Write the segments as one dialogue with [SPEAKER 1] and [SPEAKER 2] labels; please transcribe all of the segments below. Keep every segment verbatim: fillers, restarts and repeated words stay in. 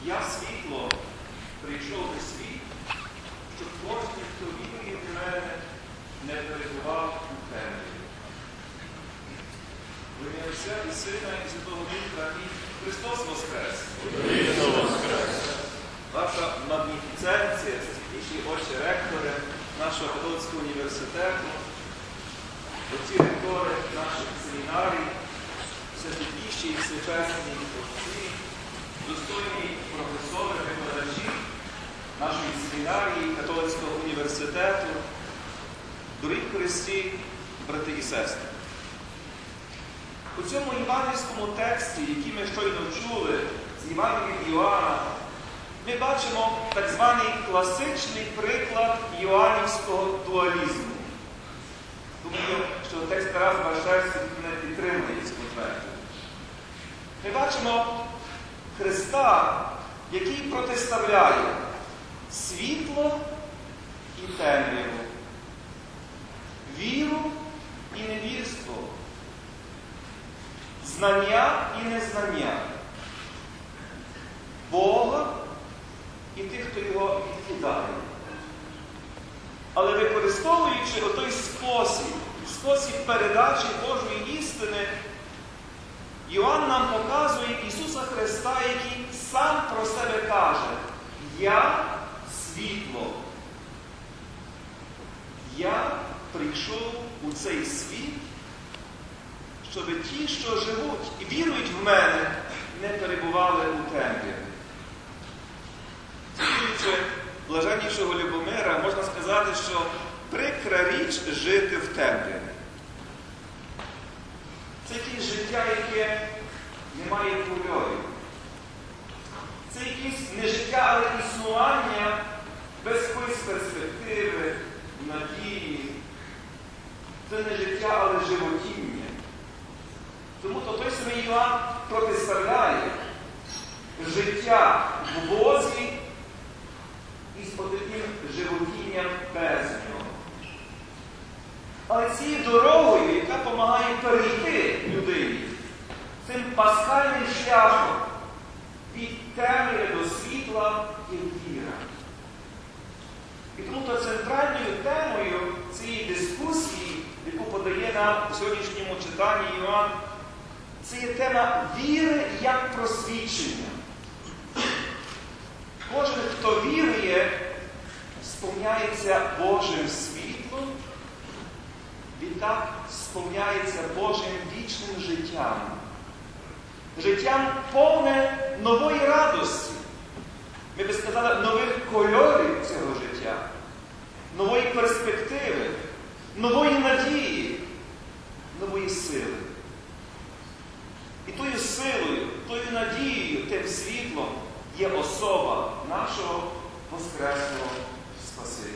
[SPEAKER 1] Я світло прийшов у світ, щоб кожен, хто вірує в мене, не перебував у темряві. В ім'я Отця і Сина і Святого Духа. Амінь. Христос Воскрес!
[SPEAKER 2] Воскрес!
[SPEAKER 1] Ваша магніфіценція, святіші отче ректори нашого католицького університету, оці ректори наших семінарій, святіші і всечесні отці, достойні професори, викладачі нашої семінарії, католицького університету, дорогі в Христі, брати і сестри. У цьому євангельському тексті, який ми щойно чули з Євангелія Іоанна, ми бачимо так званий класичний приклад іоаннівського дуалізму. Думаю, що текст Тарас Баршевський не підтримує ці концепції. Ми бачимо Христа, який протиставляє світло і темряву, віру і невірство, знання і незнання, Бога і тих, хто його відкидає. Але використовуючи отой спосіб, спосіб передачі Божої істини, Іоанн нам показує Ісуса Христа, який сам про себе каже: «Я світло». Я прийшов у цей світ, щоб ті, що живуть і вірують в мене, не перебували у темряві. Цитуючи блаженнішого Любомира, можна сказати, що прикра річ жити в темряві. Це якесь життя, яке не має кольорів. Це якесь не життя, але існування без якоїсь перспективи, надії. Це не життя, але животіння. Тому то той самий Іоанн протиставляє життя в Бозі із отаким животінням без нього. Але цією дорогою, яка допомагає перейти людині, цим пасхальним шляхом від темряви до світла є віра. І тому то центральною темою цієї дискусії, яку подає нам у сьогоднішньому читанні Іоанн, це є тема віри як просвічення. Кожен, хто вірує, сповняється Божим світлом, відтак сповняється Божим вічним життям. Життям повне нової радості. Ми би сказали, нових кольорів цього життя, нової перспективи, нової надії, нової сили. І тою силою, тою надією, тим світлом є особа нашого Воскреслого Спасителя.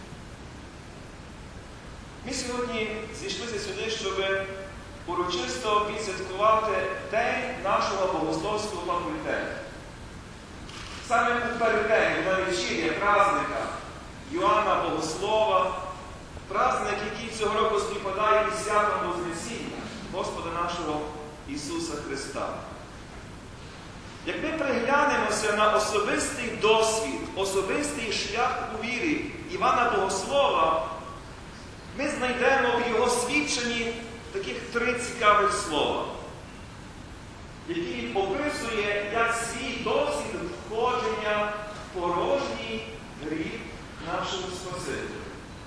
[SPEAKER 1] Ми сьогодні зійшлися сюди, щоб урочисто відсвяткувати День нашого богословського факультету. Саме у переддень, на вечір'я праздника Йоанна Богослова, праздник, який цього року співпадає із святом Вознесіння Господа нашого Ісуса Христа. Як ми приглянемося на особистий досвід, особистий шлях у вірі Івана Богослова, ми знайдемо в його свідченні таких три цікавих слова, які він описує як свій досвід входження в порожній гріх нашого Спасителя.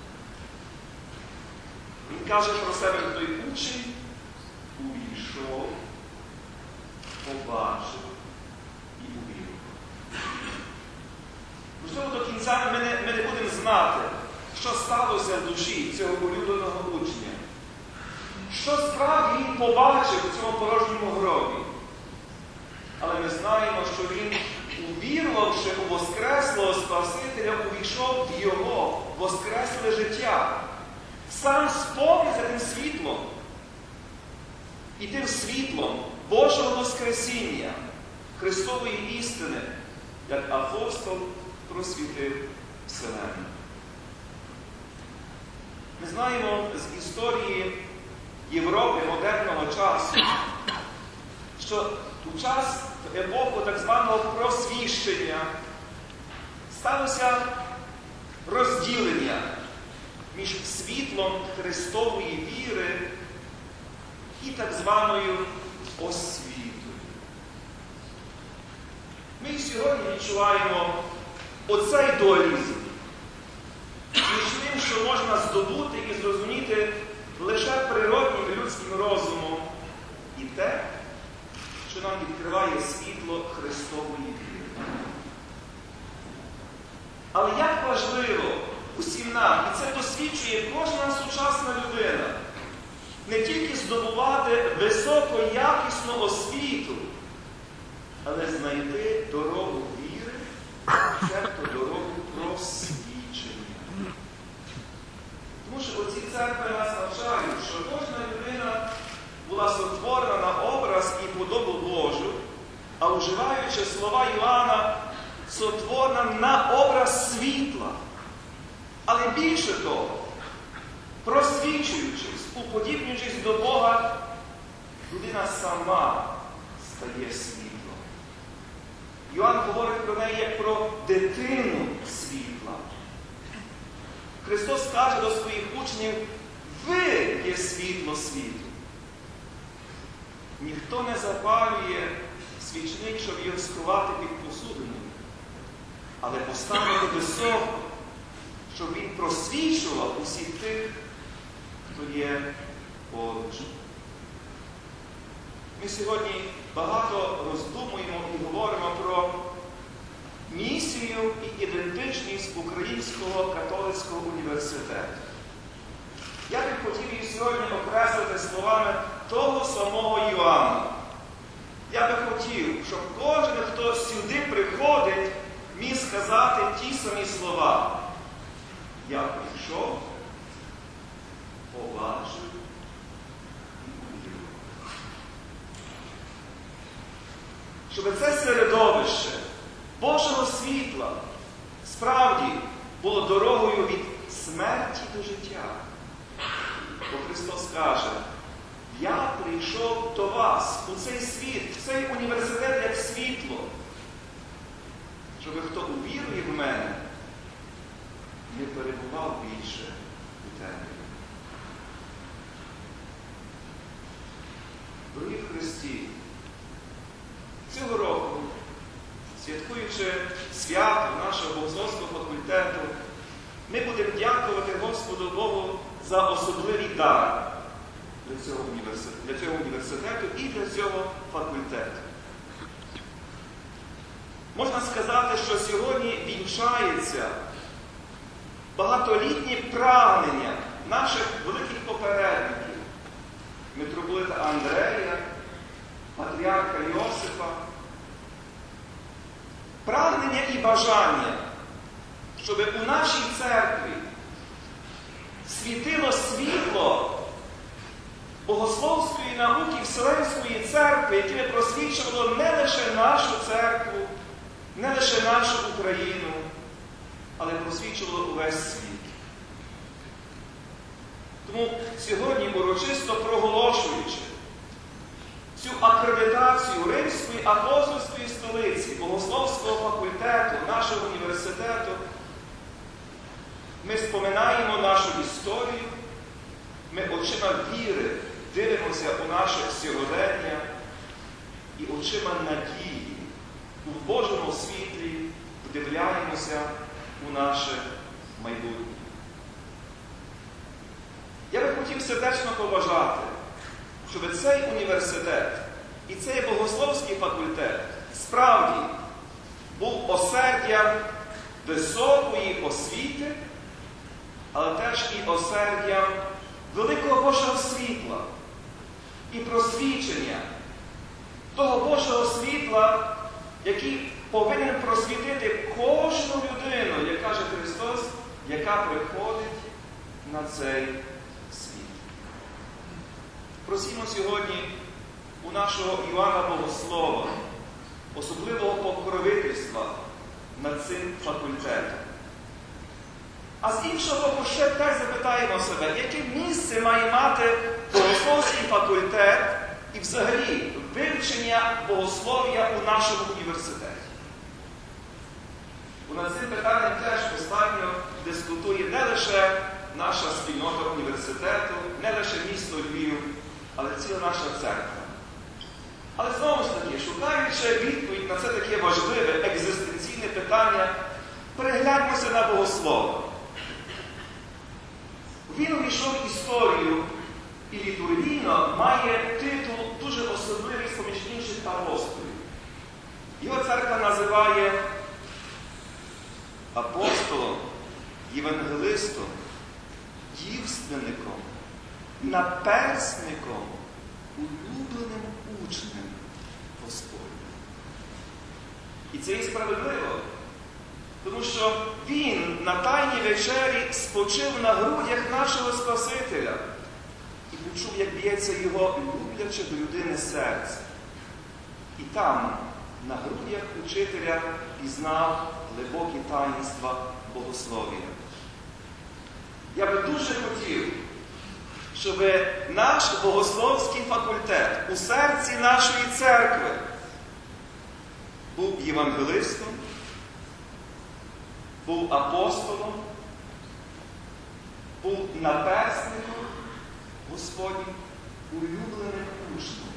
[SPEAKER 1] Він каже про себе, той учень увійшов, побачив і увірував. Можливо, до кінця ми не, ми не будемо знати, що сталося в душі цього улюбленого учня. Що справді він побачив у цьому порожньому гробі. Але ми знаємо, що він, увірувавши у Воскреслого Спасителя, увійшов в його воскресле життя. Сам сповнився тим світлом. І тим світлом Божого Воскресіння, Христової істини, як апостол просвітив вселенну. Ми знаємо з історії Європи модерного часу, що у час в епоху так званого просвіщення сталося розділення між світлом Христової віри і так званою освітою. Ми сьогодні відчуваємо оцей дуалізм між тим, що можна здобути і зрозуміти лише природнім людським розумом, і те, що нам відкриває світло Христової віри. Але як важливо усім нам, і це досвідчує кожна сучасна людина, не тільки здобувати високоякісну освіту, але знайти дорогу віри, цебто дорогу просвічення. Тому що оці церкви нас навчають, що кожна людина була сотворена на образ і подобу Божу, а уживаючи слова Йоанна, сотворена на образ світла. Але більше того, просвічуючись, уподібнюючись до Бога, людина сама стає світлом. Йоанн говорить про неї як про дитину світла. Христос каже до своїх учнів: ви є світло світу. Ніхто не запалює свічник, щоб його сховати під посудиною, але поставити високо, щоб він просвічував усіх тих, хто є поруч. Ми сьогодні багато роздумуємо і говоримо про місію і ідентичність Українського католицького університету. Я би хотів її сьогодні окреслити словами того самого Йоанна. Я би хотів, щоб кожен, хто сюди приходить, міг сказати ті самі слова. Я прийшов, побачив і увірував. Щоб це середовище Божого світла справді було дорогою від смерті до життя. Бо Христос каже: я прийшов до вас у цей світ, в цей університет як світло, щоб хто увірує в мене, не перебував більше у темряві. Дорогі в Христі, цього року, святкуючи свято нашого богословського факультету, ми будемо дякувати Господу Богу за особливий дар для цього університету, для цього університету і для цього факультету. Можна сказати, що сьогодні вінчається багатолітні прагнення наших великих попередників, митрополита Андрея, патріарха Йосифа, прагнення і бажання, щоб у нашій церкві світило світло богословської науки Вселенської церкви, яке просвічувало не лише нашу церкву, не лише нашу Україну, але просвічувало увесь світ. Тому сьогодні, урочисто проголошуючи цю акредитацію Римської апостольської столиці, Богословського факультету, нашого університету, ми споминаємо нашу історію, ми очима віри дивимося у наше сьогодення і очима надії у Божому світлі вдивляємося у наше майбутнє. Я би хотів сердечно побажати, щоб цей університет і цей богословський факультет справді був осердям високої освіти, але теж і осердям великого Божого світла і просвічення того Божого світла, який повинен просвітити кожну людину, як каже Христос, яка приходить на цей світ. Просімо сьогодні у нашого Іоанна Богослова особливого покровительства над цим факультетом. А з іншого боку, ще так запитаємо себе, яке місце має мати богословський факультет і взагалі вивчення богослов'я у нашому університеті. Бо над цим питанням теж останньо дискутує не лише наша спільнота університету, не лише місто Львів, але ціла наша церква. Але знову ж таки, шукаючи відповідь на це таке важливе екзистенційне питання, перегляньмося на богослова. Він увійшов в історію і літургійно має титул дуже особливий з-поміж інших апостолів. Його церква називає апостолом, євангелистом, дівственником, наперсником, улюбленим учнем Господнім. І це є справедливо, тому що він на Тайній вечері спочив на грудях нашого Спасителя і почув, як б'ється його любляче до людини серце. І там, на грудях учителя, пізнав глибокі таїнства богослов'я. Я би дуже хотів, щоб наш богословський факультет у серці нашої церкви був євангелистом, був апостолом, був наперсником Господнім, улюбленим учнем.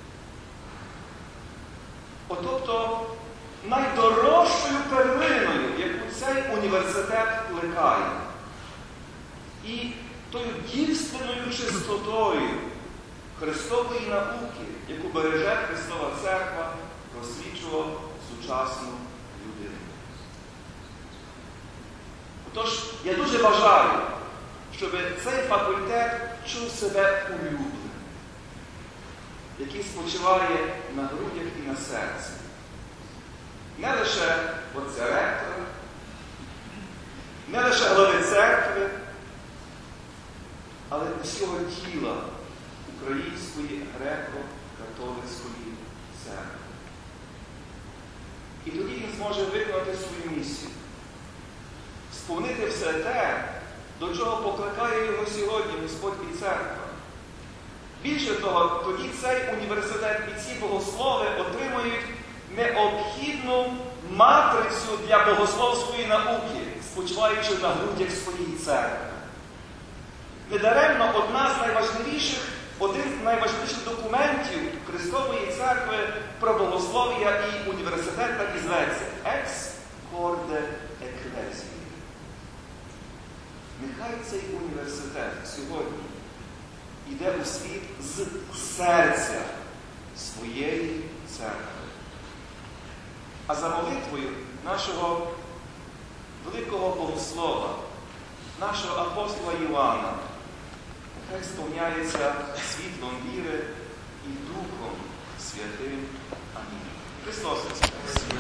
[SPEAKER 1] Тобто найдорожчою перлиною, яку цей університет плекає, і тою дівственною чистотою Христової науки, яку береже Христова Церква, просвічував сучасну людину. Отож, я дуже бажаю, щоб цей факультет чув себе улюбленим, який спочиває на грудях і на серці. Не лише отця ректора, не лише глави церкви, але усього тіла Української греко-католицької церкви. І тоді він зможе виконати свою місію. Сповнити все те, до чого покликає його сьогодні Господь і церква. Більше того, тоді цей університет і ці богослови отримують необхідну матрицю для богословської науки, спочиваючи на грудях своєї церкви. Недаремно одна з найважливіших, один з найважливіших документів Христової церкви про богослов'я і університет так і зветься «Екс корде еклезії». Нехай цей університет сьогодні йде у світ з серця своєї церкви. А за молитвою нашого великого богослова, нашого апостола Івана, нехай сповняється світлом віри і Духом Святим. Амінь. Христос Воскрес!